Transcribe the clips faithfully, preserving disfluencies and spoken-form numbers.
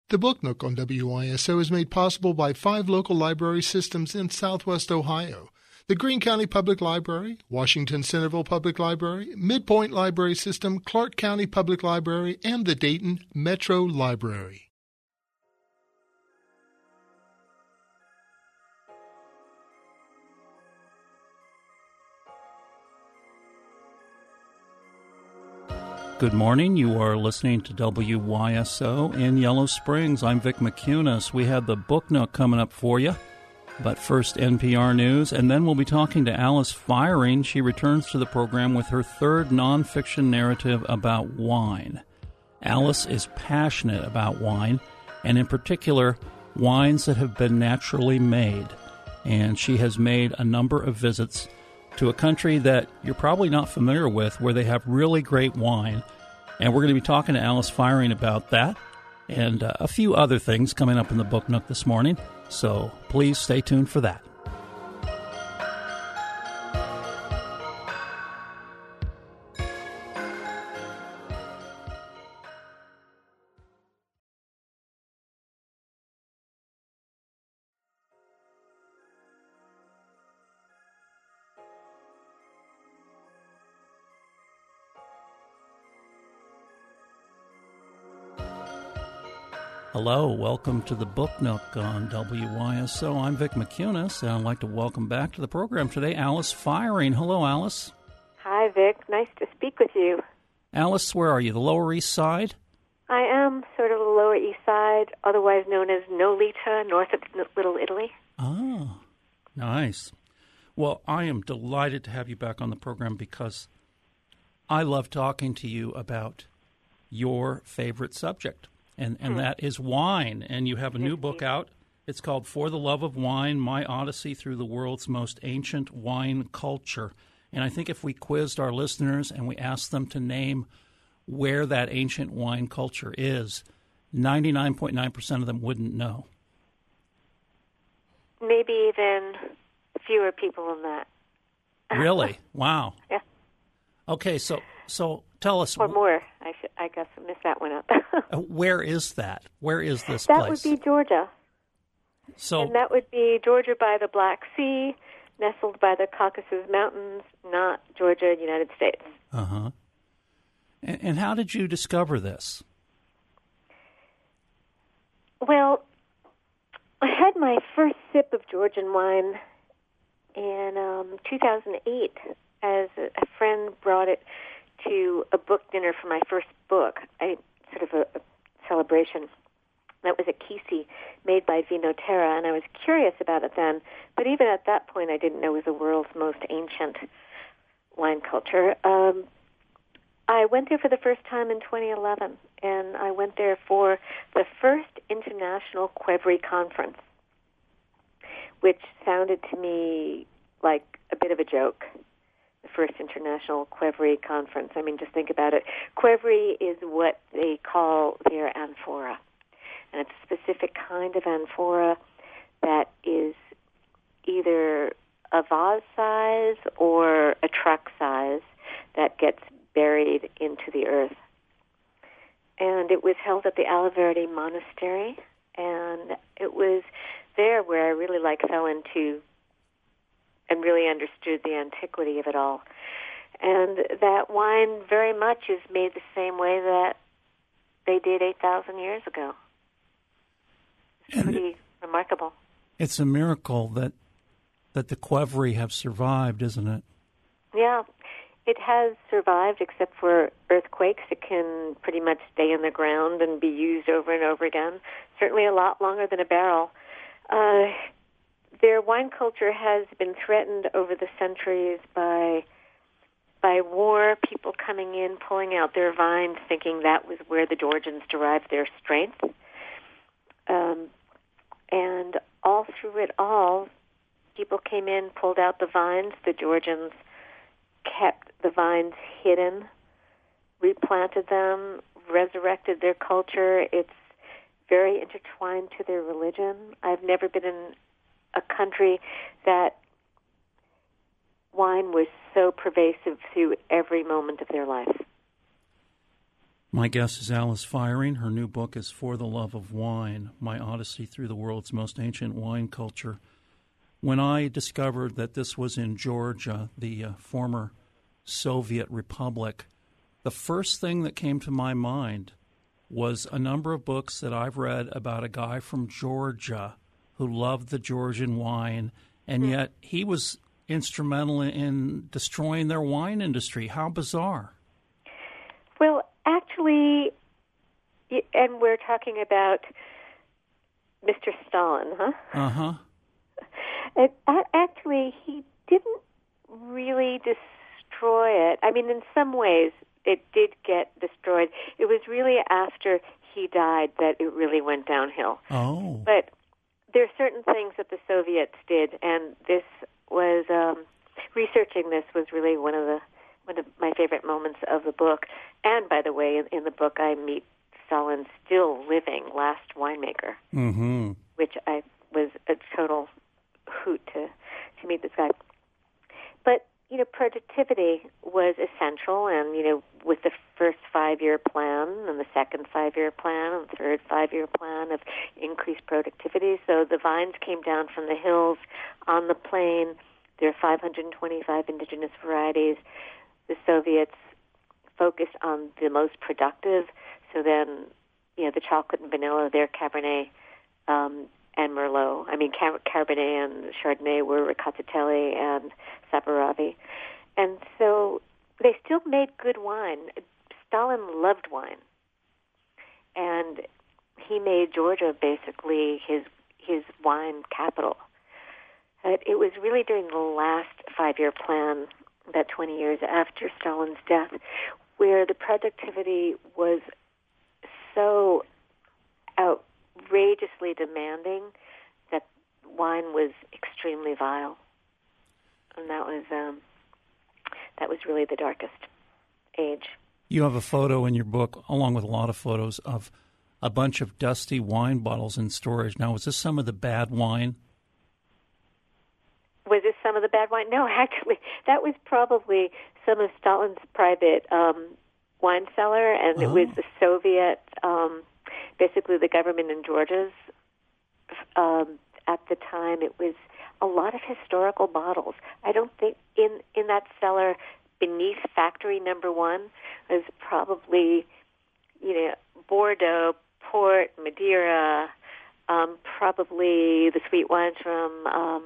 The Book Nook on W Y S O is made possible by five local library systems in Southwest Ohio: the Greene County Public Library, Washington Centerville Public Library, Midpoint Library System, Clark County Public Library, and the Dayton Metro Library. Good morning. You are listening to W Y S O in Yellow Springs. I'm Vic McCunis. We have the Book Nook coming up for you. But first, N P R News, and then we'll be talking to Alice Fiering. She returns to the program with her third nonfiction narrative about wine. Alice is passionate about wine, and in particular, wines that have been naturally made. And she has made a number of visits to a country that you're probably not familiar with, where they have really great wine. And we're going to be talking to Alice Fiering about that and uh, a few other things coming up in the Book Nook this morning. So please stay tuned for that. Hello, welcome to the Book Nook on W Y S O. I'm Vic McCunis, and I'd like to welcome back to the program today Alice Fiering. Hello, Alice. Hi, Vic. Nice to speak with you. Alice, where are you? The Lower East Side? I am sort of the Lower East Side, otherwise known as Nolita, north of Little Italy. Ah, nice. Well, I am delighted to have you back on the program because I love talking to you about your favorite subject. And and that is wine. And you have a new book out. It's called For the Love of Wine, My Odyssey Through the World's Most Ancient Wine Culture. And I think if we quizzed our listeners and we asked them to name where that ancient wine culture is, ninety-nine point nine percent of them wouldn't know. Maybe even fewer people than that. Really? Wow. Yeah. Okay, so so tell us. Or more. I should, I guess I missed that one up. Where is that? Where is this that place? That would be Georgia. So, and that would be Georgia by the Black Sea, nestled by the Caucasus Mountains, not Georgia, United States. Uh-huh. And, and how did you discover this? Well, I had my first sip of Georgian wine in um, two thousand eight as a, a friend brought it to a book dinner for my first book, I sort of a, a celebration. That was a Kisi made by Vino Terra, and I was curious about it then. But even at that point, I didn't know it was the world's most ancient wine culture. Um, I went there for the first time in twenty eleven, and I went there for the first International Qvevri Conference, which sounded to me like a bit of a joke. The first International Qvevri Conference. I mean, just think about it. Qvevri is what they call their amphora. And it's a specific kind of amphora that is either a vase size or a truck size that gets buried into the earth. And it was held at the Alaverdi Monastery. And it was there where I really like fell into and really understood the antiquity of it all. And that wine very much is made the same way that they did eight thousand years ago. It's and pretty it, remarkable. It's a miracle that that the Qvevri have survived, isn't it? Yeah, it has survived except for earthquakes. It can pretty much stay in the ground and be used over and over again, certainly a lot longer than a barrel. Uh Their wine culture has been threatened over the centuries by by war, people coming in, pulling out their vines, thinking that was where the Georgians derived their strength. Um, and all through it all, people came in, pulled out the vines. The Georgians kept the vines hidden, replanted them, resurrected their culture. It's very intertwined to their religion. I've never been in a country that wine was so pervasive through every moment of their life. My guest is Alice Feiring. Her new book is For the Love of Wine, My Odyssey Through the World's Most Ancient Wine Culture. When I discovered that this was in Georgia, the uh, former Soviet Republic, the first thing that came to my mind was a number of books that I've read about a guy from Georgia who loved the Georgian wine, and yet he was instrumental in destroying their wine industry. How bizarre. Well, actually, and we're talking about Mister Stalin, huh? Uh-huh. It, actually, he didn't really destroy it. I mean, in some ways, it did get destroyed. It was really after he died that it really went downhill. Oh. But there are certain things that the Soviets did, and this was, um, researching this was really one of the one of my favorite moments of the book. And, by the way, in, in the book, I meet Stalin's still living last winemaker, mm-hmm. which I was a total hoot to, to meet this guy. But, you know, productivity was essential, and, you know, with the first five-year plan and the second five-year plan and the third five-year plan of increased productivity, so the vines came down from the hills on the plain. There are five hundred twenty-five indigenous varieties. The Soviets focused on the most productive, so then, you know, the chocolate and vanilla, their Cabernet um, and Merlot. I mean, Cab- Cabernet and Chardonnay were Ricatatelli and Saperavi. And so they still made good wine. Stalin loved wine. And he made Georgia basically his his wine capital. But it was really during the last five-year plan, about twenty years after Stalin's death, where the productivity was so outrageously demanding that wine was extremely vile. And that was um, that was really the darkest age. You have a photo in your book, along with a lot of photos, of a bunch of dusty wine bottles in storage. Now, was this some of the bad wine? Was this some of the bad wine? No, actually, that was probably some of Stalin's private um, wine cellar, and oh. It was the Soviet, um, basically the government in Georgia's. Um, at the time, it was a lot of historical bottles. I don't think in, in that cellar beneath factory number one was probably, you know, Bordeaux, Port, Madeira, um, probably the sweet wines from um,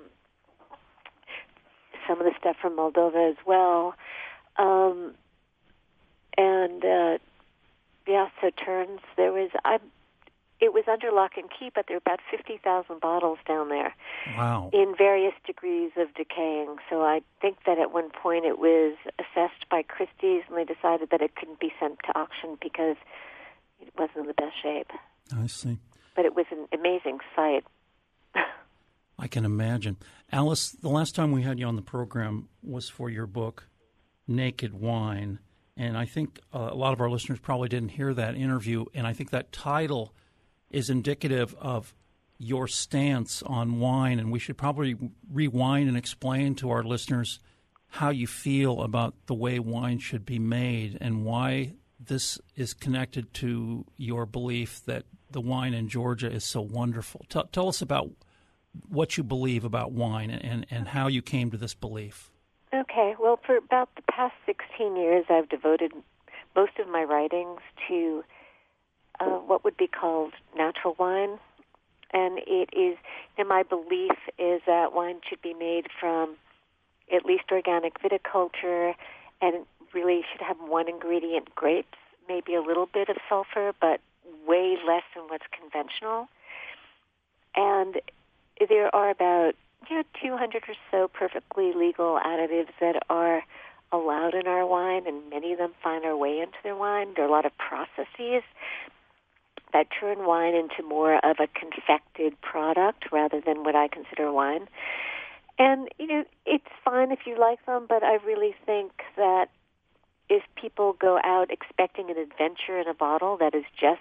some of the stuff from Moldova as well. Um, and, uh, yeah, so turns, there was, I, it was under lock and key, but there were about fifty thousand bottles down there. Wow. In various degrees of decaying. So I think that at one point it was assessed by Christie's, and they decided that it couldn't be sent to auction because it wasn't in the best shape. I see. But it was an amazing sight. I can imagine. Alice, the last time we had you on the program was for your book, Naked Wine. And I think uh, a lot of our listeners probably didn't hear that interview. And I think that title is indicative of your stance on wine. And we should probably rewind and explain to our listeners how you feel about the way wine should be made and why this is connected to your belief that the wine in Georgia is so wonderful. Tell, tell us about what you believe about wine and, and how you came to this belief. Okay. Well, for about the past sixteen years, I've devoted most of my writings to uh, what would be called natural wine. And it is, and my belief is that wine should be made from at least organic viticulture and really should have one ingredient, grapes, maybe a little bit of sulfur, but way less than what's conventional. And there are about you know, two hundred or so perfectly legal additives that are allowed in our wine, and many of them find their way into their wine. There are a lot of processes that turn wine into more of a confected product rather than what I consider wine. And, you know, it's fine if you like them, but I really think that if people go out expecting an adventure in a bottle that is just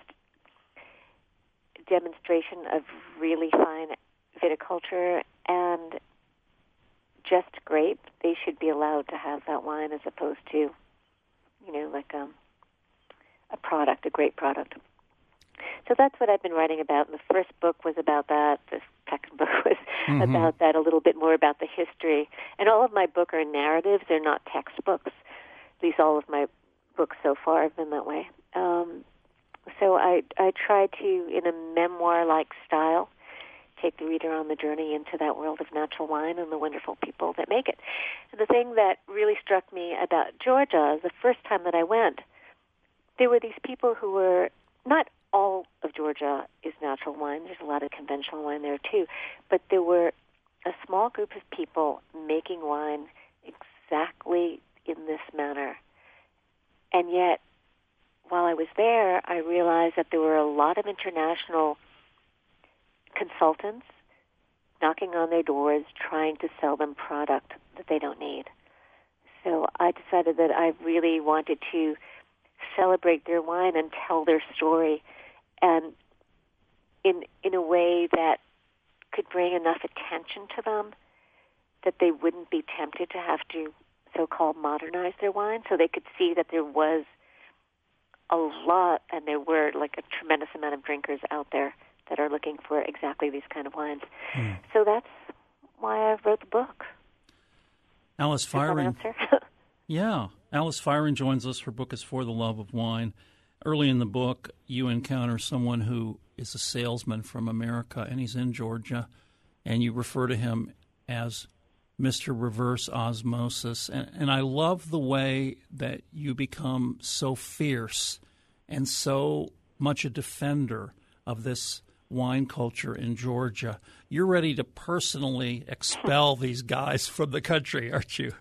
a demonstration of really fine viticulture and just grape, they should be allowed to have that wine as opposed to, you know, like um, a product, a great product. So that's what I've been writing about. And the first book was about that. The second book was mm-hmm. about that, a little bit more about the history. And all of my books are narratives. They're not textbooks. At least all of my books so far have been that way. Um, so I, I try to, in a memoir-like style, take the reader on the journey into that world of natural wine and the wonderful people that make it. And the thing that really struck me about Georgia, the first time that I went, there were these people who were, not all of Georgia is natural wine. There's a lot of conventional wine there too. But there were a small group of people making wine exactly in this manner. And yet, while I was there, I realized that there were a lot of international consultants knocking on their doors trying to sell them product that they don't need. So I decided that I really wanted to celebrate their wine and tell their story, and in in a way that could bring enough attention to them that they wouldn't be tempted to have to so-called modernize their wine, so they could see that there was a lot, and there were like a tremendous amount of drinkers out there that are looking for exactly these kind of wines. Mm. So that's why I wrote the book. Alice Firing. Yeah. Alice Firing joins us. Her book is For the Love of Wine. Early in the book, you encounter someone who is a salesman from America, and he's in Georgia, and you refer to him as Mister Reverse Osmosis. And, and I love the way that you become so fierce and so much a defender of this wine culture in Georgia. You're ready to personally expel these guys from the country, aren't you?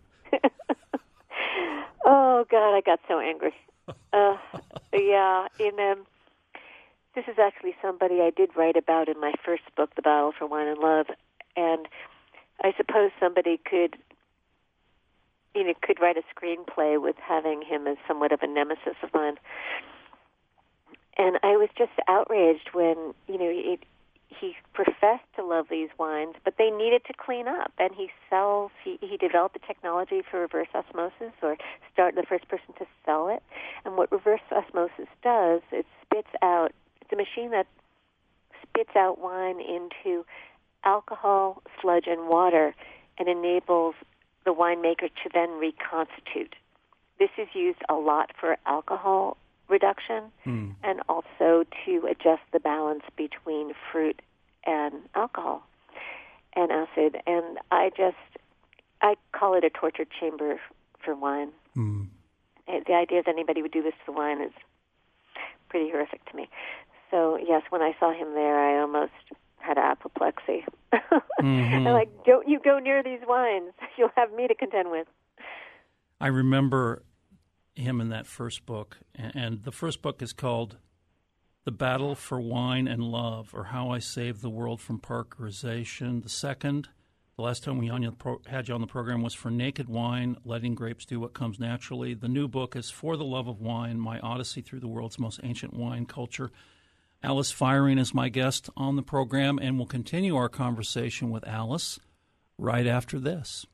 Oh, God, I got so angry. Uh, yeah, in, um, this is actually somebody I did write about in my first book, The Battle for Wine and Love, and I suppose somebody could, you know, could write a screenplay with having him as somewhat of a nemesis of mine. And I was just outraged when, you know, it, he professed to love these wines, but they needed to clean up. And he sells, he, he developed the technology for reverse osmosis, or started the first person to sell it. And what reverse osmosis does, it spits out, it's a machine that spits out wine into alcohol, sludge, and water, and enables the winemaker to then reconstitute. This is used a lot for alcohol reduction mm. and also to adjust the balance between fruit and alcohol and acid. And I just, I call it a torture chamber for wine. Mm. The idea that anybody would do this to wine is pretty horrific to me. So, yes, when I saw him there, I almost had apoplexy. Mm-hmm. I'm like, don't you go near these wines. You'll have me to contend with. I remember him in that first book, and the first book is called The Battle for Wine and Love, or How I Saved the World from Parkerization. The second, the last time we had you on the program, was For Naked Wine, Letting Grapes Do What Comes Naturally. The new book is For the Love of Wine, My Odyssey Through the World's Most Ancient Wine Culture. Alice Firing is my guest on the program, and we'll continue our conversation with Alice right after this.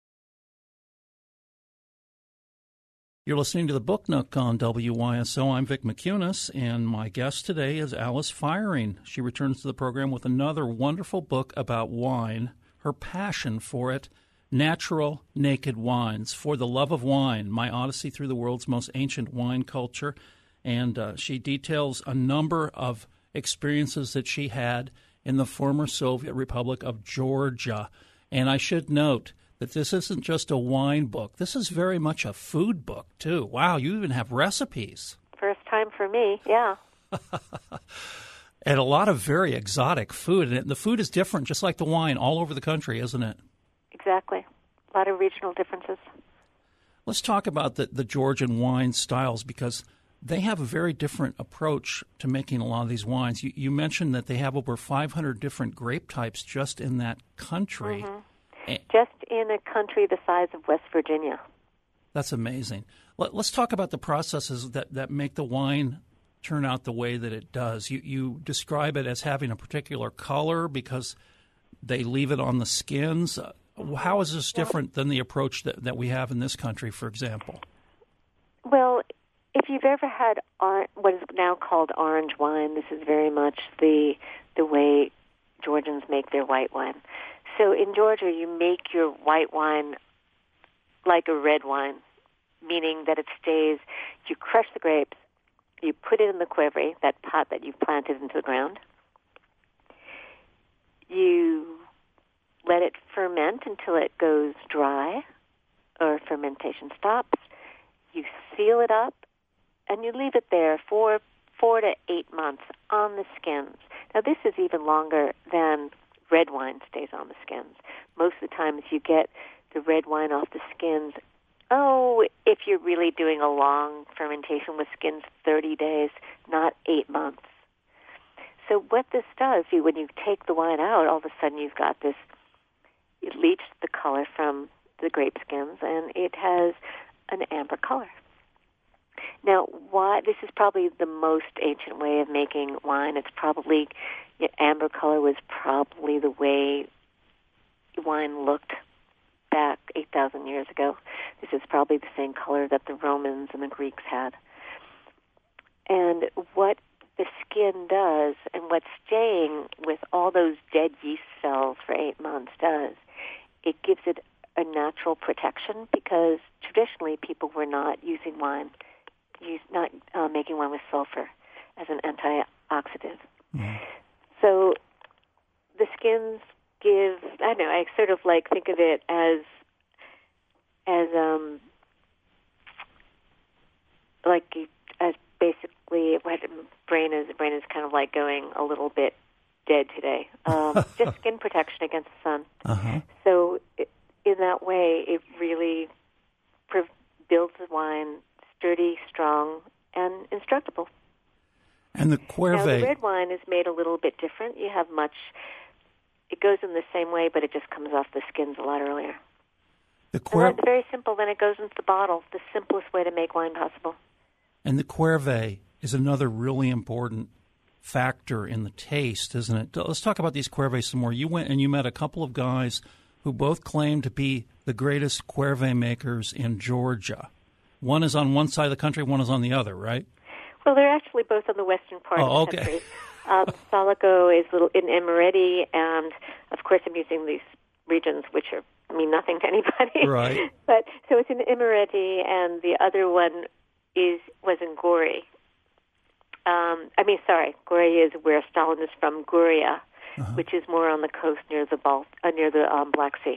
You're listening to the Book Nook on W Y S O. I'm Vic McCunas, and my guest today is Alice Firing. She returns to the program with another wonderful book about wine, her passion for it, Natural Naked Wines, For the Love of Wine, My Odyssey Through the World's Most Ancient Wine Culture. And uh, she details a number of experiences that she had in the former Soviet Republic of Georgia. And I should note that this isn't just a wine book. This is very much a food book, too. Wow, you even have recipes. First time for me, yeah. And a lot of very exotic food. And the food is different, just like the wine, all over the country, isn't it? Exactly. A lot of regional differences. Let's talk about the, the Georgian wine styles, because they have a very different approach to making a lot of these wines. You, you mentioned that they have over five hundred different grape types just in that country. Mm-hmm. Just in a country the size of West Virginia. That's amazing. Let, let's talk about the processes that, that make the wine turn out the way that it does. You, you describe it as having a particular color because they leave it on the skins. How is this different than the approach that, that we have in this country, for example? Well, if you've ever had or, what is now called orange wine, this is very much the the way Georgians make their white wine. So in Georgia, you make your white wine like a red wine, meaning that it stays, you crush the grapes, you put it in the qvevri, that pot that you've planted into the ground. You let it ferment until it goes dry or fermentation stops. You seal it up, and you leave it there for four to eight months on the skins. Now, this is even longer than red wine stays on the skins. Most of the times you get the red wine off the skins, oh, if you're really doing a long fermentation with skins, thirty days, not eight months. So what this does, you, when you take the wine out, all of a sudden you've got this, it leaches the color from the grape skins, and it has an amber color. Now, why? This is probably the most ancient way of making wine. It's probably, you know, amber color was probably the way wine looked back eight thousand years ago. This is probably the same color that the Romans and the Greeks had. And what the skin does, and what's staying with all those dead yeast cells for eight months does, it gives it a natural protection, because traditionally people were not using wine, use, not uh, making wine with sulfur as an antioxidant. Mm. So the skins give, I don't know, I sort of like think of it as, as um, like as basically what brain is. Brain is kind of like going a little bit dead today. Um, just skin protection against the sun. Uh-huh. So it, in that way, it really pre- builds the wine sturdy, strong, and instructable. And the qvevri. Now, the red wine is made a little bit different. You have much. It goes in the same way, but it just comes off the skins a lot earlier. The qvevri. It's very simple. Then it goes into the bottle. The simplest way to make wine possible. And the qvevri is another really important factor in the taste, isn't it? Let's talk about these qvevri some more. You went and you met a couple of guys who both claim to be the greatest qvevri makers in Georgia. One is on one side of the country, one is on the other, right? Well, they're actually both on the western part oh, of the okay. country. Um, Soligo is little in Imereti, and of course I'm using these regions which are mean nothing to anybody. Right. But so it's in Imereti, and the other one is was in Gori. Um, I mean, sorry, Gori is where Stalin is from. Guria, uh-huh. which is more on the coast near the Balt, uh, near the um, Black Sea.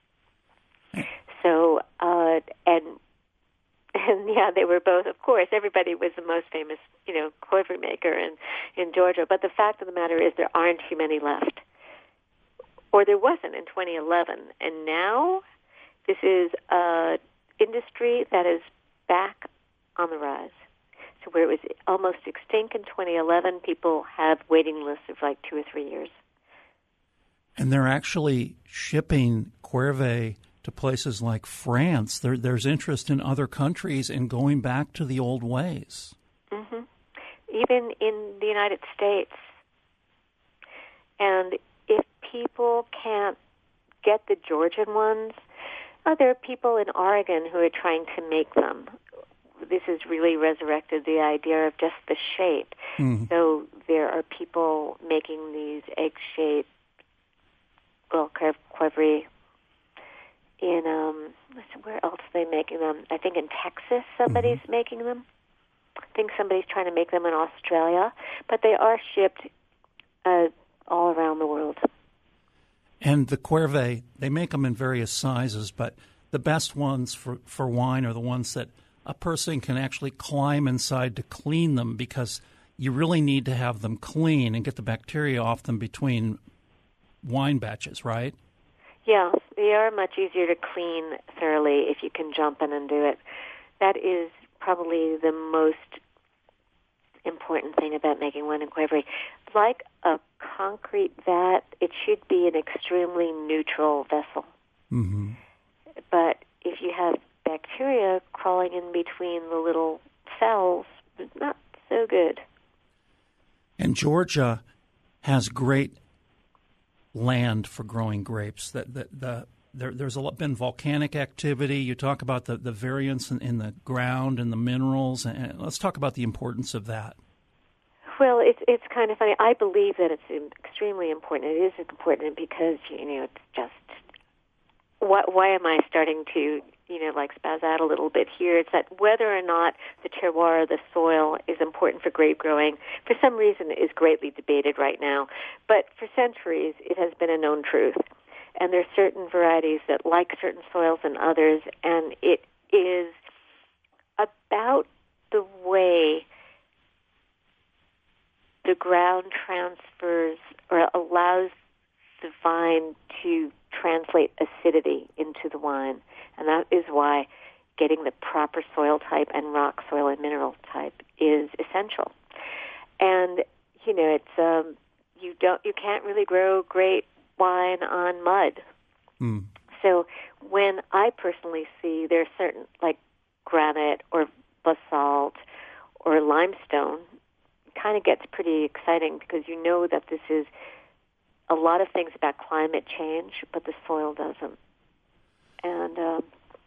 So uh, and. And, yeah, they were both, of course, everybody was the most famous, you know, qvevri maker in, in Georgia. But the fact of the matter is there aren't too many left. Or there wasn't in twenty eleven. And now this is an industry that is back on the rise. So where it was almost extinct in twenty eleven, people have waiting lists of like two or three years. And they're actually shipping qvevri to places like France. There, there's interest in other countries in going back to the old ways. Mm-hmm. Even in the United States. And if people can't get the Georgian ones, oh, there are people in Oregon who are trying to make them. This has really resurrected the idea of just the shape. Mm-hmm. So there are people making these egg-shaped, well, qvevri. In um, where else are they making them? I think in Texas somebody's mm-hmm. making them. I think somebody's trying to make them in Australia, but they are shipped uh, all around the world. And the qvevri, they make them in various sizes, but the best ones for, for wine are the ones that a person can actually climb inside to clean them, because you really need to have them clean and get the bacteria off them between wine batches, right? Yeah, they are much easier to clean thoroughly if you can jump in and do it. That is probably the most important thing about making wine in qvevri. Like a concrete vat, it should be an extremely neutral vessel. Mm-hmm. But if you have bacteria crawling in between the little cells, it's not so good. And Georgia has great land for growing grapes. That the, the there, there's a lot, been volcanic activity. You talk about the, the variance in, in the ground and the minerals. And let's talk about the importance of that. Well, it's it's kind of funny. I believe that it's extremely important. It is important because, you know, it's just, what, why am I starting to, you know, like spaz out a little bit here? It's that whether or not the terroir, the soil, is important for grape growing, for some reason is greatly debated right now. But for centuries, it has been a known truth. And there are certain varieties that like certain soils than others, and it is about the way the ground transfers or allows the vine to translate acidity into the wine. And that is why getting the proper soil type and rock, soil, and mineral type is essential. And, you know, it's um, you don't you can't really grow great wine on mud. Mm. So when I personally see there are certain, like granite or basalt or limestone, kind of gets pretty exciting because you know that this is a lot of things about climate change, but the soil doesn't. And um,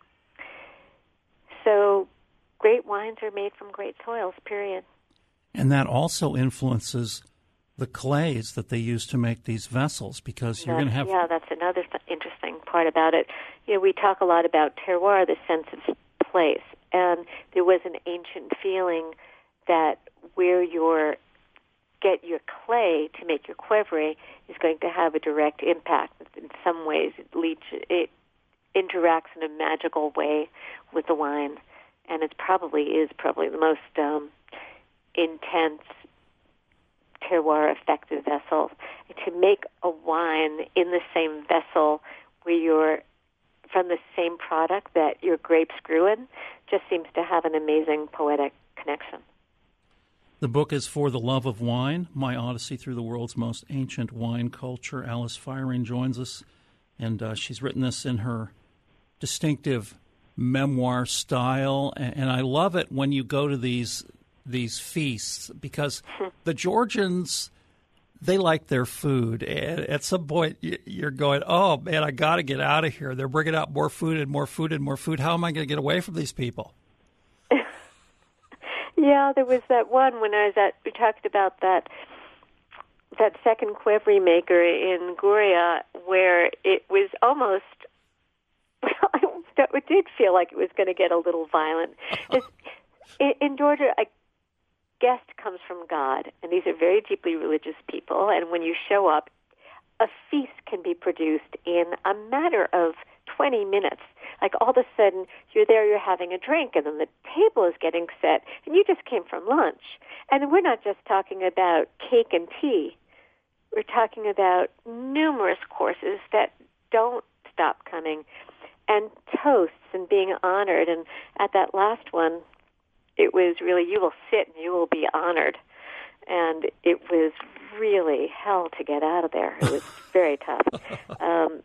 so great wines are made from great soils, period. And that also influences the clays that they use to make these vessels, because you're going to have... Yeah, that's another th- interesting part about it. You know, we talk a lot about terroir, the sense of place, and there was an ancient feeling that where you get your clay to make your Qvevri is going to have a direct impact. In some ways, it, leads, it interacts in a magical way with the wine, and it probably is probably the most um, intense terroir effective vessel. To make a wine in the same vessel where you're from the same product that your grapes grew in just seems to have an amazing poetic connection. The book is For the Love of Wine, My Odyssey Through the World's Most Ancient Wine Culture. Alice Feiring joins us, and uh, she's written this in her distinctive memoir style. And, and I love it when you go to these these feasts, because the Georgians, they like their food. And at some point, you're going, oh, man, I got to get out of here. They're bringing out more food and more food and more food. How am I going to get away from these people? Yeah, there was that one when I was at, we talked about that that second Qvevri maker in Guria, where it was almost, well, it did feel like it was going to get a little violent. in, in Georgia, a guest comes from God, and these are very deeply religious people, and when you show up, a feast can be produced in a matter of twenty minutes. Like all of a sudden, you're there, you're having a drink, and then the table is getting set, and you just came from lunch. And we're not just talking about cake and tea. We're talking about numerous courses that don't stop coming, and toasts and being honored. And at that last one, it was really, you will sit and you will be honored. And it was really hell to get out of there. It was very tough. Um,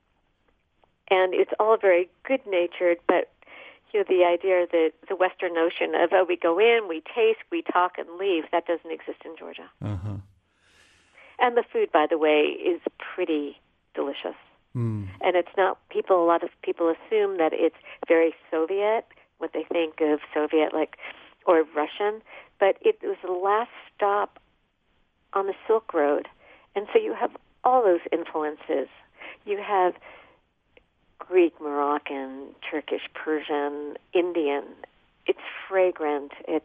and it's all very good-natured, but you know, the idea that the Western notion of, oh, we go in, we taste, we talk, and leave, that doesn't exist in Georgia. Uh-huh. And the food, by the way, is pretty delicious. Mm. And it's not, people, a lot of people assume that it's very Soviet, what they think of Soviet, like, or Russian, but it was the last stop on the Silk Road. And so you have all those influences. You have Greek, Moroccan, Turkish, Persian, Indian. It's fragrant. It's,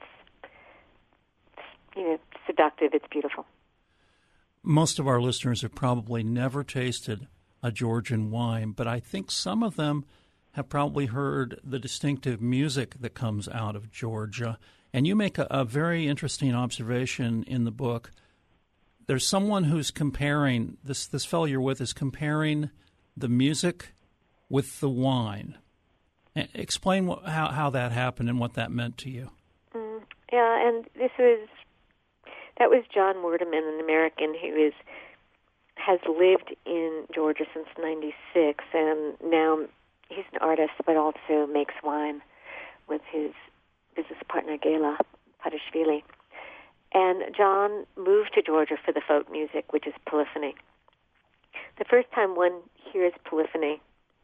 it's, you know, seductive. It's beautiful. Most of our listeners have probably never tasted a Georgian wine, but I think some of them have probably heard the distinctive music that comes out of Georgia. And you make a, a very interesting observation in the book. There's someone who's comparing, this, this fellow you're with is comparing the music with the wine. Explain what, how, how that happened and what that meant to you. Mm, yeah, and this was, that was John Werdeman, an American who is has lived in Georgia since ninety-six, and now he's an artist but also makes wine with his business partner, Gela Padashvili. And John moved to Georgia for the folk music, which is polyphony. The first time one hears polyphony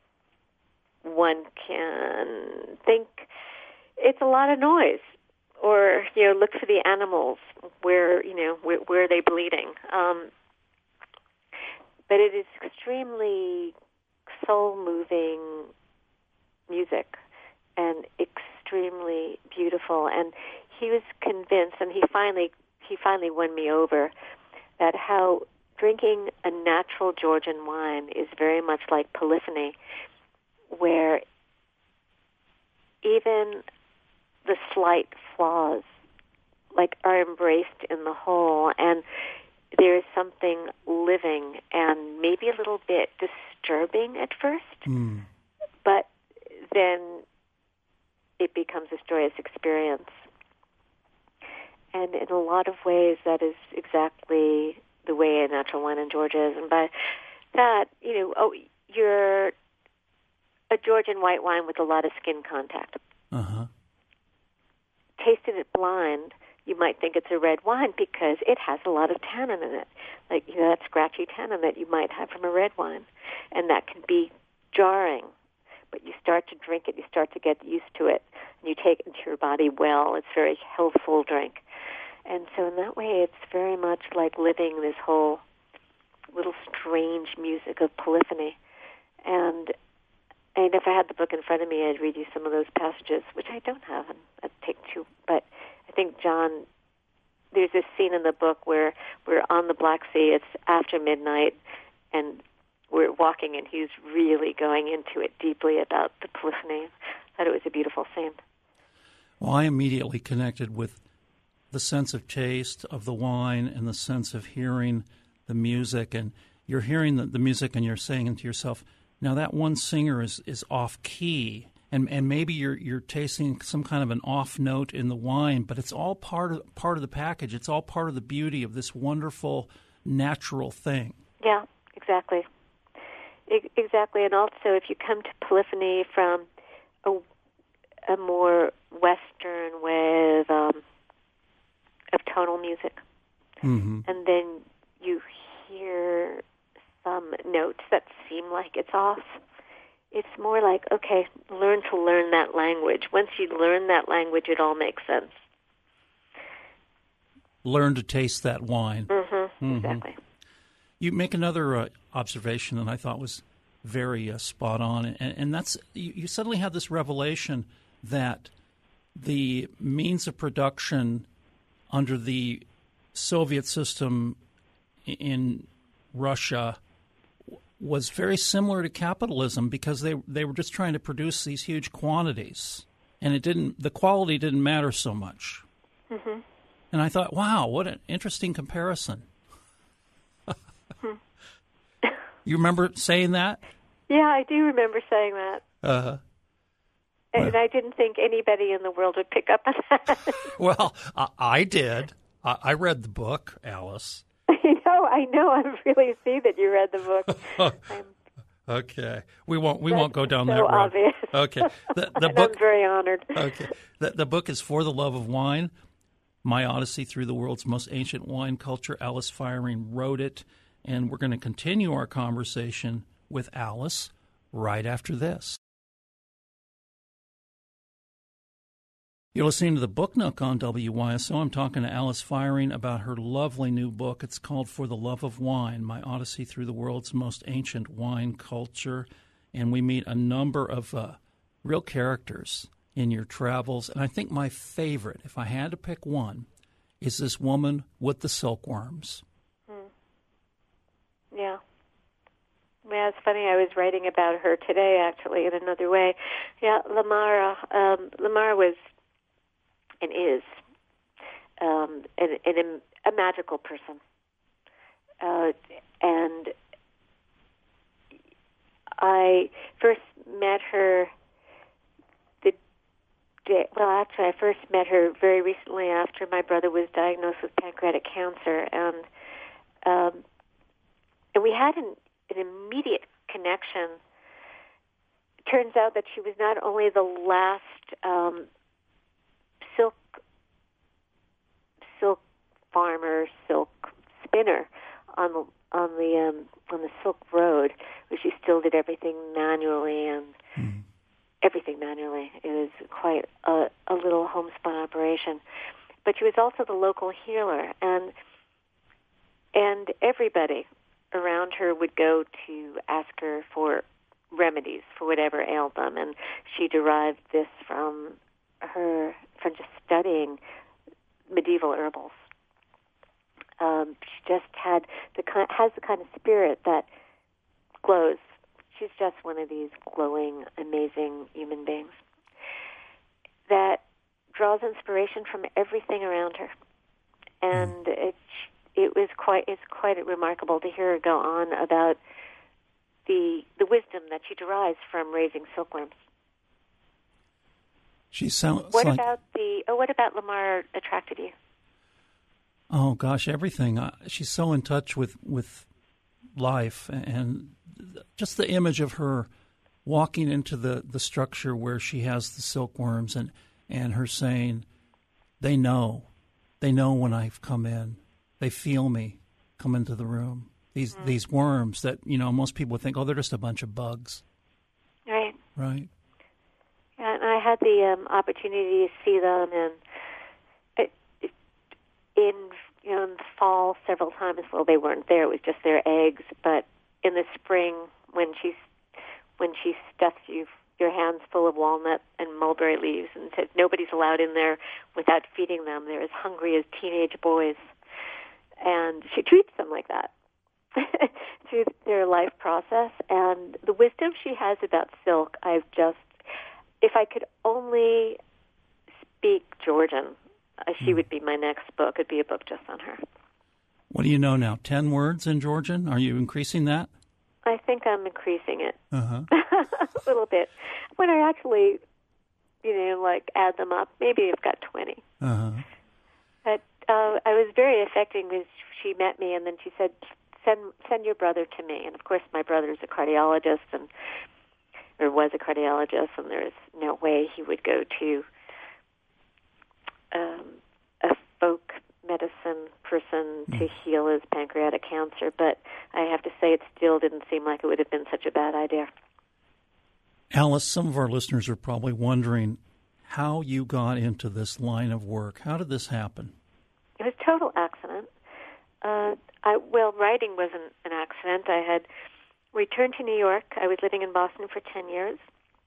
one can think it's a lot of noise, or, you know, look for the animals. Where, you know, where, where are they bleeding? Um, but it is extremely soul-moving music and extremely beautiful. And he was convinced, and he finally he finally won me over, that how drinking a natural Georgian wine is very much like polyphony, where even the slight flaws, like, are embraced in the whole, and there is something living and maybe a little bit disturbing at first, mm. but then it becomes a joyous experience. And in a lot of ways, that is exactly the way a natural wine in Georgia is. And by that, you know, oh, you're a Georgian white wine with a lot of skin contact. Uh-huh. Tasted it blind, you might think it's a red wine because it has a lot of tannin in it, like, you know, that scratchy tannin that you might have from a red wine, and that can be jarring. But you start to drink it, you start to get used to it, and you take it into your body well. It's a very healthful drink. And so in that way, it's very much like living this whole little strange music of polyphony. And And if I had the book in front of me, I'd read you some of those passages, which I don't have, and I'd take two. But I think John, there's this scene in the book where we're on the Black Sea, it's after midnight, and we're walking, and he's really going into it deeply about the polyphony. I thought it was a beautiful scene. Well, I immediately connected with the sense of taste of the wine and the sense of hearing the music. And you're hearing the, the music, and you're saying to yourself, now that one singer is, is off key, and and maybe you're you're tasting some kind of an off note in the wine, but it's all part of part of the package. It's all part of the beauty of this wonderful natural thing. Yeah, exactly, I, exactly. And also, if you come to polyphony from a, a more Western way of, um, of tonal music, mm-hmm. and then you hear Um, notes that seem like it's off, it's more like, okay, learn to learn that language. Once you learn that language, it all makes sense. Learn to taste that wine. Mm-hmm, mm-hmm. Exactly. You make another uh, observation that I thought was very uh, spot on, and, and that's you, you suddenly have this revelation that the means of production under the Soviet system in Russia was very similar to capitalism, because they they were just trying to produce these huge quantities, and it didn't the quality didn't matter so much. Mm-hmm. And I thought, wow, what an interesting comparison. You remember saying that? Yeah, I do remember saying that. Uh-huh. And well, I didn't think anybody in the world would pick up on that. Well, I, I did. I, I read the book, Alice. I know, I know. I really see that you read the book. I'm, okay, we won't we won't go down so that road. Obvious. Okay, the, the and book. I'm very honored. Okay, the, the book is For the Love of Wine: My Odyssey Through the World's Most Ancient Wine Culture. Alice Firing wrote it, and we're going to continue our conversation with Alice right after this. You're listening to the Book Nook on W Y S O. I'm talking to Alice Firing about her lovely new book. It's called For the Love of Wine: My Odyssey Through the World's Most Ancient Wine Culture. And we meet a number of uh, real characters in your travels. And I think my favorite, if I had to pick one, is this woman with the silkworms. Hmm. Yeah. Yeah, it's funny. I was writing about her today, actually, in another way. Yeah, Lamara. Um, Lamara was and is um, an, an, a magical person. Uh, and I first met her the day, well, actually, I first met her very recently after my brother was diagnosed with pancreatic cancer. And um, and we had an, an immediate connection. Turns out that she was not only the last um, silk silk farmer, silk spinner on the on the um, on the Silk Road, where she still did everything manually and mm. everything manually. It was quite a, a little homespun operation. But she was also the local healer, and and everybody around her would go to ask her for remedies for whatever ailed them, and she derived this from her from just studying medieval herbals. Um, she just had the kind, has the kind of spirit that glows. She's just one of these glowing, amazing human beings that draws inspiration from everything around her, and mm. it it was quite it's quite remarkable to hear her go on about the the wisdom that she derives from raising silkworms. She sounds what like... about the oh what about Lamar attracted you? Oh gosh, everything. Uh, she's so in touch with, with life, and just the image of her walking into the, the structure where she has the silkworms, and, and her saying, "They know, they know when I've come in. They feel me come into the room. These mm. these worms that, you know, most people would think, oh, they're just a bunch of bugs." Right. Right. Yeah, and I had the um, opportunity to see them, and it, it, in you know in the fall several times. Well, they weren't there; it was just their eggs. But in the spring, when she when she stuffs you your hands full of walnut and mulberry leaves, and said nobody's allowed in there without feeding them. They're as hungry as teenage boys, and she treats them like that through their life process. And the wisdom she has about silk, I've just, if I could only speak Georgian, uh, she mm. would be my next book. It'd be a book just on her. What do you know now? Ten words in Georgian? Are you increasing that? I think I'm increasing it uh-huh. a little bit. When I actually, you know, like add them up, maybe I've got twenty. Uh-huh. But uh, I was very affecting because she met me, and then she said, "Send send your brother to me." And of course, my brother is a cardiologist, and or was a cardiologist, and there is no way he would go to um, a folk medicine person to mm. heal his pancreatic cancer. But I have to say, it still didn't seem like it would have been such a bad idea. Alice, some of our listeners are probably wondering how you got into this line of work. How did this happen? It was a total accident. Uh, I, well, writing wasn't an accident. I had returned to New York. I was living in Boston for ten years,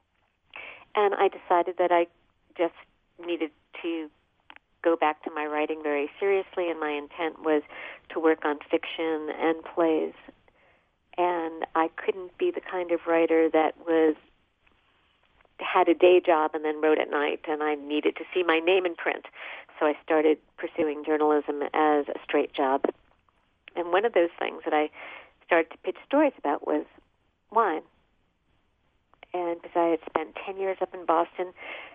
and I decided that I just needed to go back to my writing very seriously, and my intent was to work on fiction and plays. And I couldn't be the kind of writer that was had a day job and then wrote at night, and I needed to see my name in print. So I started pursuing journalism as a straight job. And one of those things that I started to pitch stories about was wine. And because I had spent ten years up in Boston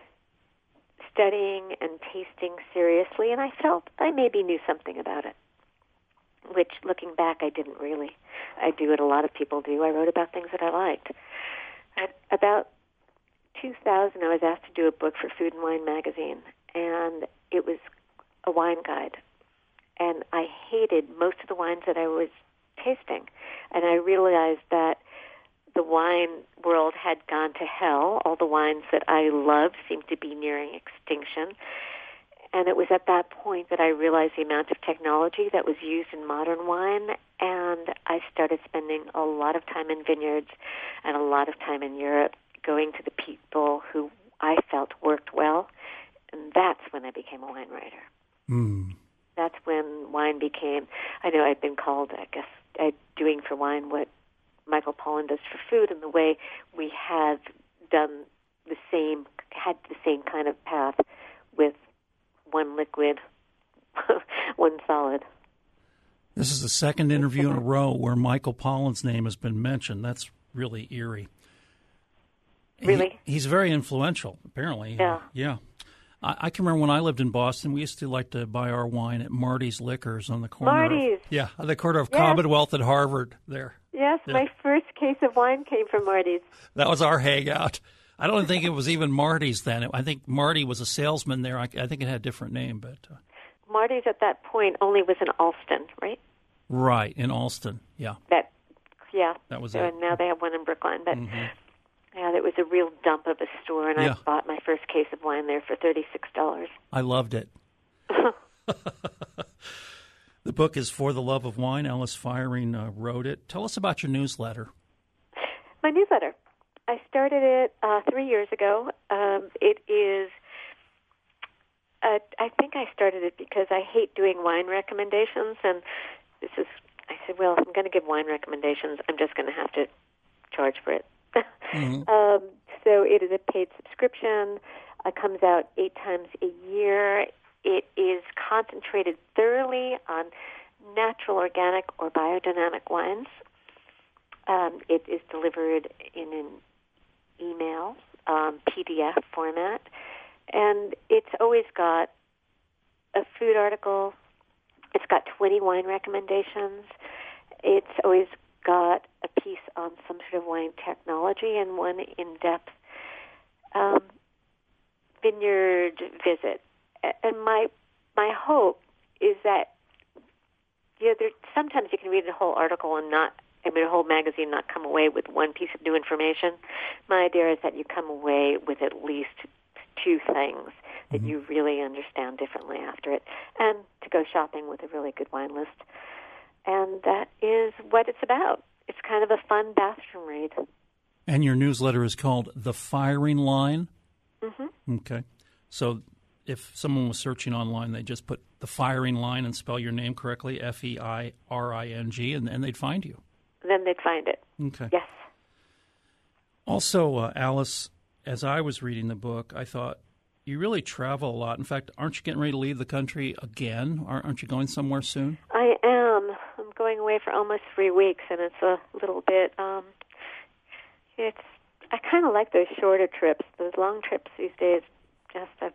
studying and tasting seriously, and I felt I maybe knew something about it, which, looking back, I didn't really. I do what a lot of people do. I wrote about things that I liked. At about two thousand, I was asked to do a book for Food and Wine magazine, and it was a wine guide. And I hated most of the wines that I was tasting, and I realized that the wine world had gone to hell. All the wines that I loved seemed to be nearing extinction. And it was at that point that I realized the amount of technology that was used in modern wine, and I started spending a lot of time in vineyards and a lot of time in Europe, going to the people who I felt worked well, and that's when I became a wine writer. Mm. That's when wine became, I know I've been called, I guess, uh, doing for wine what Michael Pollan does for food, and the way we have done the same, had the same kind of path with one liquid, one solid. This is the second interview in a row where Michael Pollan's name has been mentioned. That's really eerie. Really? He, he's very influential, apparently. Yeah. Yeah. I, I can remember when I lived in Boston, we used to like to buy our wine at Marty's Liquors on the corner. Marty's. Of, yeah, on the corner of Yes. Commonwealth and Harvard there. Yes, Yeah. my first case of wine came from Marty's. That was our hangout. I don't think it was even Marty's then. I think Marty was a salesman there. I, I think it had a different name, but uh, Marty's at that point only was in Alston, right? right in Alston. Yeah, That, yeah. that was so it. now they have one in Brookline, but Mm-hmm. Yeah, it was a real dump of a store, and Yeah. I bought my first case of wine there for thirty-six dollars. I loved it. The book is For the Love of Wine. Alice Firing uh, wrote it. Tell us about your newsletter. My newsletter. I started it uh, three years ago. Um, it is, uh, I think I started it because I hate doing wine recommendations, and this is, I said, well, if I'm going to give wine recommendations, I'm just going to have to charge for it. Mm-hmm. um, so it is a paid subscription. It comes out eight times a year. It is concentrated thoroughly on natural, organic, or biodynamic wines. Um, it is delivered in an email, um, P D F format, and it's always got a food article. It's got twenty wine recommendations. It's always got a piece on some sort of wine technology and one in-depth um, vineyard visit. And my my hope is that, you know, there, sometimes you can read a whole article and not, I mean, a whole magazine, not come away with one piece of new information. My idea is that you come away with at least two things that mm-hmm. you really understand differently after it, and to go shopping with a really good wine list. And that is what it's about. It's kind of a fun bathroom read. And your newsletter is called The Firing Line? Mm-hmm. Okay. So if someone was searching online, they just put The Firing Line and spell your name correctly, F E I R I N G, and, and they'd find you. Then they'd find it. Okay. Yes. Also, uh, Alice, as I was reading the book, I thought, you really travel a lot. In fact, aren't you getting ready to leave the country again? Aren't you going somewhere soon? I am. I'm going away for almost three weeks, and it's a little bit, um, it's, I kind of like those shorter trips. Those long trips these days, just I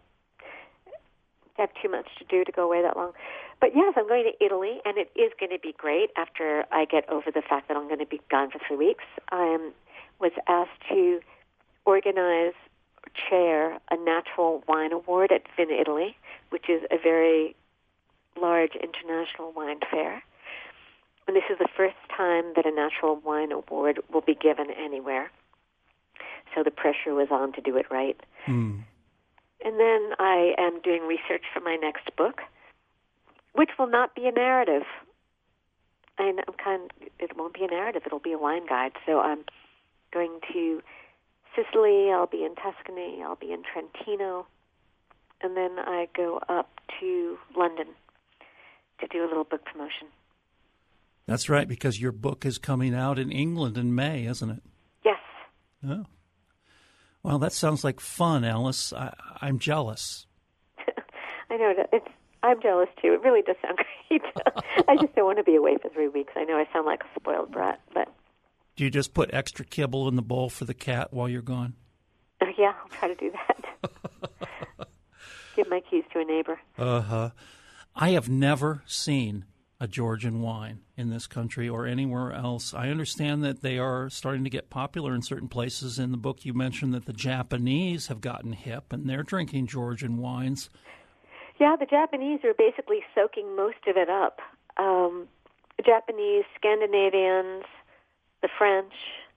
have too much to do to go away that long. But yes, I'm going to Italy, and it is going to be great after I get over the fact that I'm going to be gone for three weeks. I was asked to organize chair a natural wine award at Vin Italy, which is a very large international wine fair. And this is the first time that a natural wine award will be given anywhere. So the pressure was on to do it right. Mm. And then I am doing research for my next book, which will not be a narrative. And I'm kind of, it won't be a narrative, it'll be a wine guide. So I'm going to Sicily, I'll be in Tuscany, I'll be in Trentino, and then I go up to London to do a little book promotion. That's right, because your book is coming out in England in May, isn't it? Yes. Oh. Well, that sounds like fun, Alice. I, I'm jealous. I know. It's, I'm jealous, too. It really does sound great. I just don't want to be away for three weeks. I know I sound like a spoiled brat, but... Do you just put extra kibble in the bowl for the cat while you're gone? Uh, yeah, I'll try to do that. Give my keys to a neighbor. Uh-huh. I have never seen a Georgian wine in this country or anywhere else. I understand that they are starting to get popular in certain places. In the book, you mentioned that the Japanese have gotten hip, and they're drinking Georgian wines. Yeah, the Japanese are basically soaking most of it up. Um, Japanese, Scandinavians, the French,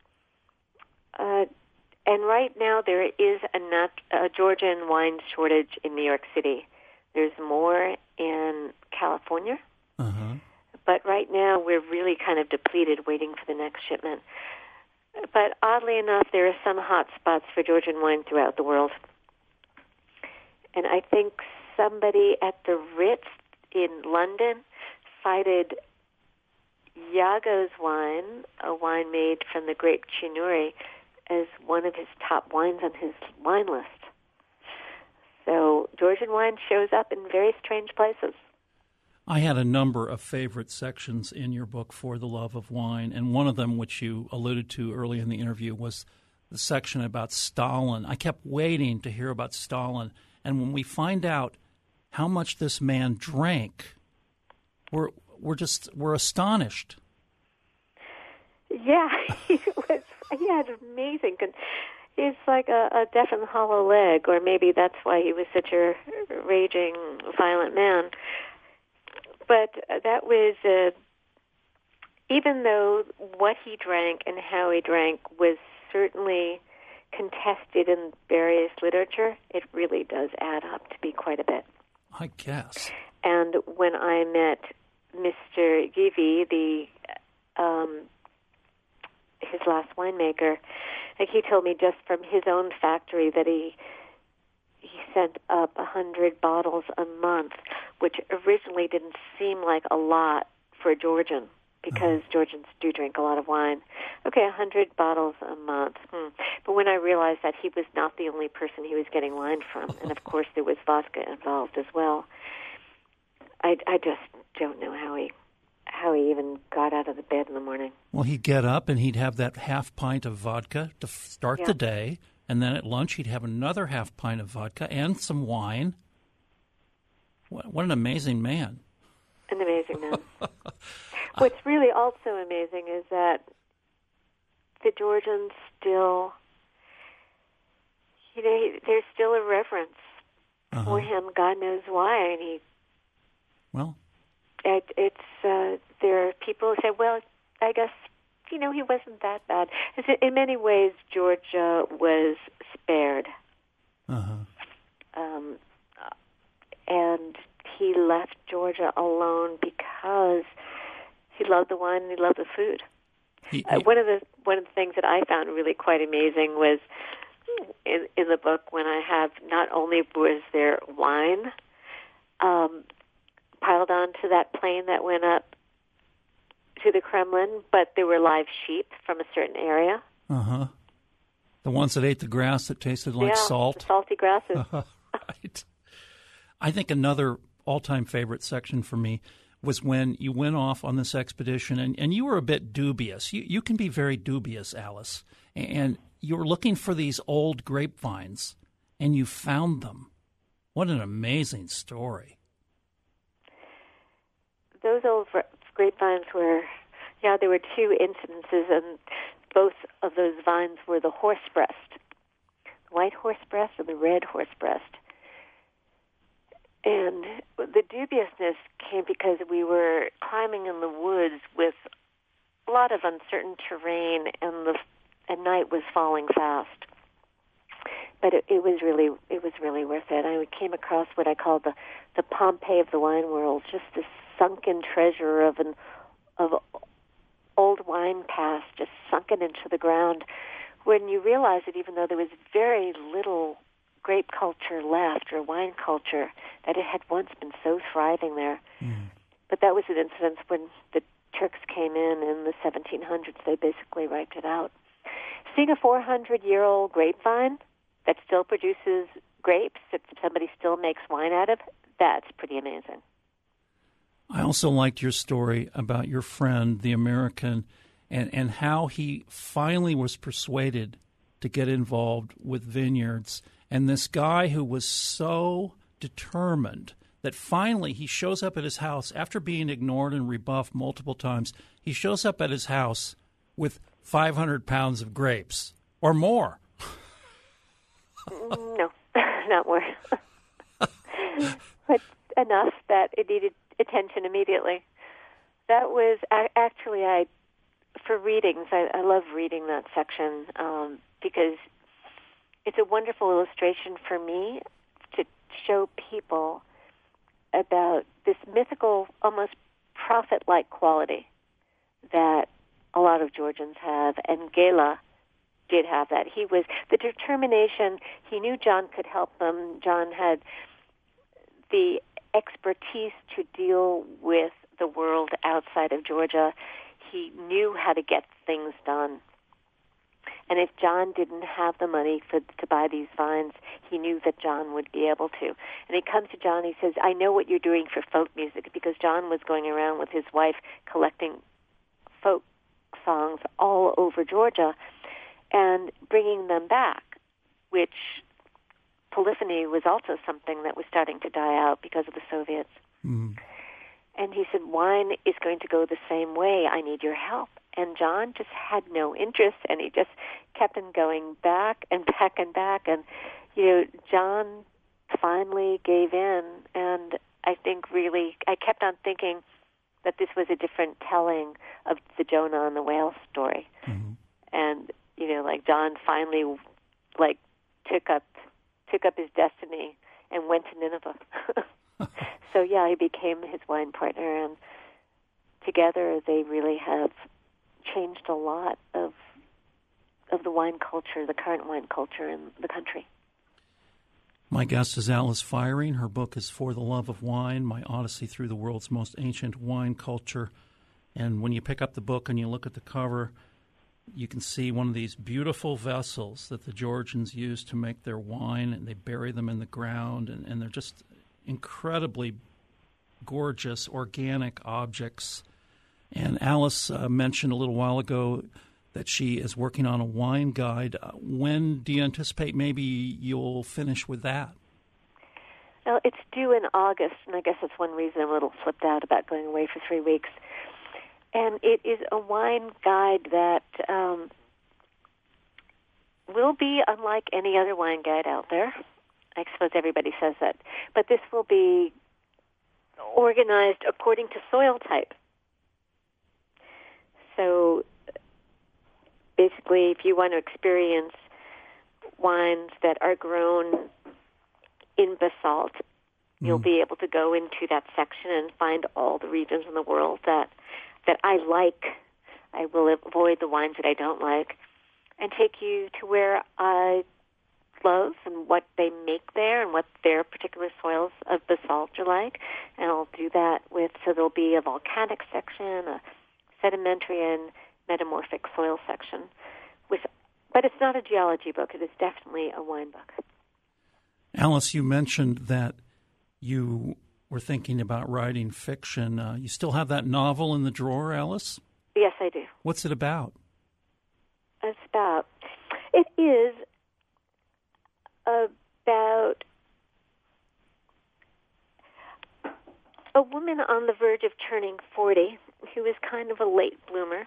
uh, and right now there is a, nat- a Georgian wine shortage in New York City. There's more in California, uh-huh. but right now we're really kind of depleted, waiting for the next shipment. But oddly enough, there are some hot spots for Georgian wine throughout the world. And I think somebody at the Ritz in London cited Iago's wine, a wine made from the grape Chinuri, as one of his top wines on his wine list. So Georgian wine shows up in very strange places. I had a number of favorite sections in your book, For the Love of Wine, and one of them, which you alluded to early in the interview, was the section about Stalin. I kept waiting to hear about Stalin, and when we find out how much this man drank, we're we're just we're astonished. Yeah, he was. He had amazing. He's like a, a deaf and hollow leg, or maybe that's why he was such a raging, violent man. But that was, uh, even though what he drank and how he drank was certainly contested in various literature, it really does add up to be quite a bit. I guess. And when I met Mister Givi, the um, his last winemaker, like he told me just from his own factory that he he sent up a hundred bottles a month, which originally didn't seem like a lot for a Georgian, because uh-huh. Georgians do drink a lot of wine. Okay, a hundred bottles a month. Hmm. But when I realized that he was not the only person he was getting wine from, and of course there was vodka involved as well, I, I just don't know how he how he even got out of the bed in the morning. Well, he'd get up and he'd have that half pint of vodka to f- start yeah. the day, and then at lunch he'd have another half pint of vodka and some wine. What, what an amazing man. An amazing man. What's really also amazing is that the Georgians still, you know, there's still a reverence uh-huh. for him. God knows why. And he, well, it, it's uh, there are people who say, well, I guess, you know, he wasn't that bad. In many ways, Georgia was spared. Uh-huh. Um, and he left Georgia alone because he loved the wine and he loved the food. He, he, uh, one of the one of the things that I found really quite amazing was in in the book when I have not only was there wine um, piled onto that plane that went up to the Kremlin, but there were live sheep from a certain area. Uh huh. The ones that ate the grass that tasted like yeah, salt. The salty grasses. Right. I think another all-time favorite section for me was when you went off on this expedition, and, and you were a bit dubious. You you can be very dubious, Alice. And you were looking for these old grapevines, and you found them. What an amazing story. Those old grapevines were, yeah, there were two incidences, and both of those vines were the horsebreast, the white horsebreast and the red horsebreast. And the dubiousness came because we were climbing in the woods with a lot of uncertain terrain, and the and night was falling fast. But it, it was really it was really worth it. I came across what I call the the Pompeii of the wine world, just this sunken treasure of an of old wine past, just sunken into the ground. When you realize that even though there was very little grape culture left, or wine culture, that it had once been so thriving there. Mm. But that was an instance when the Turks came in in the seventeen hundreds. They basically wiped it out. Seeing a four hundred year old grapevine that still produces grapes, that somebody still makes wine out of, that's pretty amazing. I also liked your story about your friend, the American, and, and how he finally was persuaded to get involved with vineyards. And this guy who was so determined that finally he shows up at his house after being ignored and rebuffed multiple times. He shows up at his house with five hundred pounds of grapes or more. No, not more. But enough that it needed attention immediately. That was actually, I for readings, I, I love reading that section um, because it's a wonderful illustration for me to show people about this mythical, almost prophet-like quality that a lot of Georgians have, and Gela did have that. He was the determination. He knew John could help him. John had the expertise to deal with the world outside of Georgia. He knew how to get things done. And if John didn't have the money for, to buy these vines, he knew that John would be able to. And he comes to John, he says, I know what you're doing for folk music, because John was going around with his wife collecting folk songs all over Georgia and bringing them back, which polyphony was also something that was starting to die out because of the Soviets. Mm. And he said, wine is going to go the same way. I need your help. And John just had no interest, and he just kept on going back and back and back. And, you know, John finally gave in, and I think really, I kept on thinking that this was a different telling of the Jonah and the whale story. Mm-hmm. And, you know, like John finally like took up took up his destiny and went to Nineveh. So yeah, he became his wine partner, and together they really have changed a lot of of the wine culture, the current wine culture in the country. My guest is Alice Feiring. Her book is For the Love of Wine, My Odyssey Through the World's Most Ancient Wine Culture. And when you pick up the book and you look at the cover, you can see one of these beautiful vessels that the Georgians used to make their wine, and they bury them in the ground, and, and they're just incredibly gorgeous, organic objects. And Alice uh, mentioned a little while ago that she is working on a wine guide. Uh, when do you anticipate maybe you'll finish with that? Well, it's due in August, and I guess that's one reason I'm a little flipped out about going away for three weeks. And it is a wine guide that um, will be unlike any other wine guide out there. I suppose everybody says that. But this will be organized according to soil type. So basically, if you want to experience wines that are grown in basalt, mm. you'll be able to go into that section and find all the regions in the world that that I like. I will avoid the wines that I don't like and take you to where I love and what they make there and what their particular soils of basalt are like. And I'll do that with, so there'll be a volcanic section, a sedimentary and metamorphic soil section. With, but it's not a geology book. It is definitely a wine book. Alice, you mentioned that you were thinking about writing fiction. Uh, you still have that novel in the drawer, Alice? Yes, I do. What's it about? It's about, it is about a woman on the verge of turning forty who is kind of a late bloomer,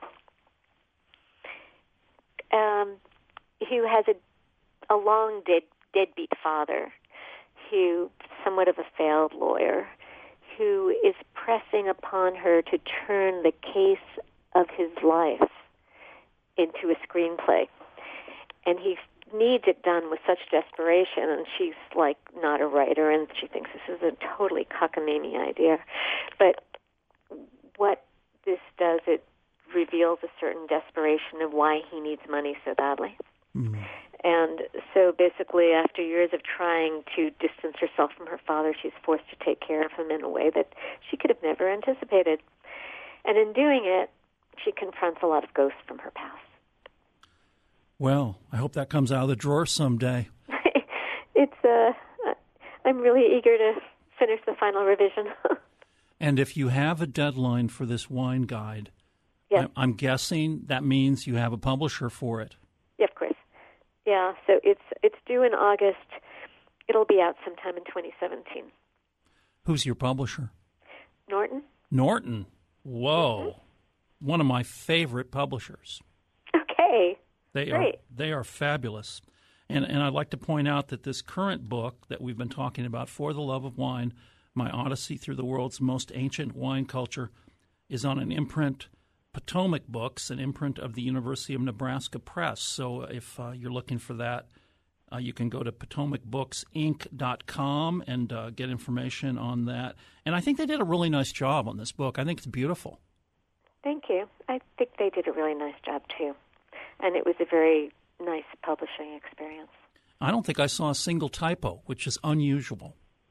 um, who has a, a long dead, deadbeat father who somewhat of a failed lawyer, who is pressing upon her to turn the case of his life into a screenplay. And he needs it done with such desperation, and she's like not a writer, and she thinks this is a totally cockamamie idea. But what this does, it reveals a certain desperation of why he needs money so badly. Mm-hmm. And so basically, after years of trying to distance herself from her father, she's forced to take care of him in a way that she could have never anticipated. And in doing it, she confronts a lot of ghosts from her past. Well, I hope that comes out of the drawer someday. It's, uh, I'm really eager to finish the final revision. And if you have a deadline for this wine guide, yes. I'm guessing that means you have a publisher for it. Yeah, of course. Yeah, so it's it's due in August. It'll be out sometime in twenty seventeen. Who's your publisher? Norton. Norton. Whoa. Mm-hmm. One of my favorite publishers. Okay. They Great. are they are fabulous. And and I'd like to point out that this current book that we've been talking about, For the Love of Wine, My Odyssey Through the World's Most Ancient Wine Culture, is on an imprint, Potomac Books, an imprint of the University of Nebraska Press. So if uh, you're looking for that, uh, you can go to potomac books inc dot com and uh, get information on that. And I think they did a really nice job on this book. I think it's beautiful. Thank you. I think they did a really nice job, too. And it was a very nice publishing experience. I don't think I saw a single typo, which is unusual.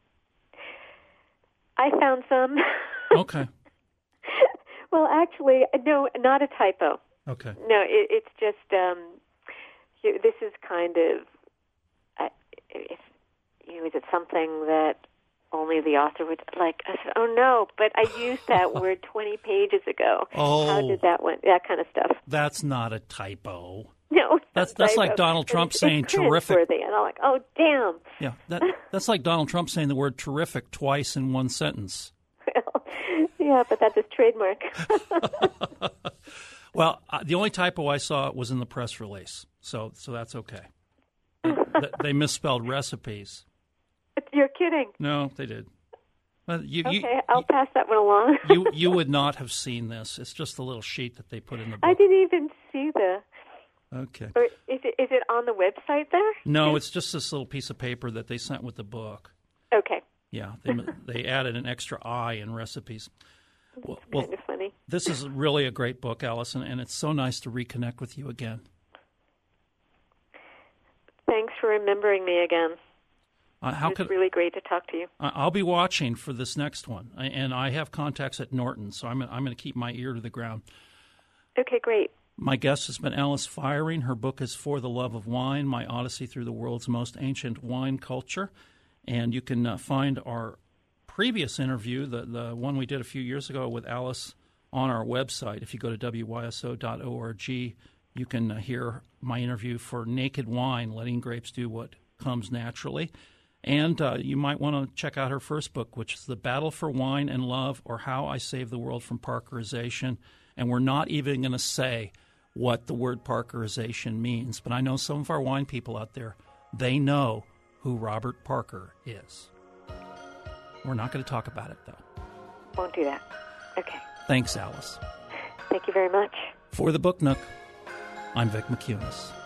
I found some. Okay. Well, actually, no, not a typo. Okay. No, it, it's just, um, you, this is kind of, uh, if, you know, is it something that only the author would, like, I said, oh no, but I used that word twenty pages ago. Oh. How did that went, that kind of stuff. That's not a typo. No, that's that's like Donald Trump it's, saying it's terrific. And I'm like, oh, damn. Yeah, that, that's like Donald Trump saying the word terrific twice in one sentence. Well, yeah, but that's his trademark. Well, uh, the only typo I saw was in the press release, so so that's okay. They, they misspelled recipes. You're kidding. No, they did. Well, you, okay, you, I'll you, pass that one along. you you would not have seen this. It's just a little sheet that they put in the book. I didn't even see the. Okay. Or is it, is it on the website there? No, it's just this little piece of paper that they sent with the book. Okay. Yeah, they they added an extra I in recipes. Well, That's kind of funny. This is really a great book, Allison, and it's so nice to reconnect with you again. Thanks for remembering me again. Uh, how it's could, really great to talk to you. I'll be watching for this next one, and I have contacts at Norton, so I'm I'm going to keep my ear to the ground. Okay, great. My guest has been Alice Feiring. Her book is For the Love of Wine, My Odyssey Through the World's Most Ancient Wine Culture. And you can uh, find our previous interview, the, the one we did a few years ago with Alice, on our website. If you go to W Y S O dot org, you can uh, hear my interview for Naked Wine, Letting Grapes Do What Comes Naturally. And uh, you might want to check out her first book, which is The Battle for Wine and Love, or How I Saved the World from Parkerization. And we're not even going to say what the word parkerization means, but I know some of our wine people out there, they know who Robert Parker is. We're not going to talk about it, though. Won't do that. Okay. Thanks, Alice. Thank you very much. For the Book Nook, I'm Vic McCunas.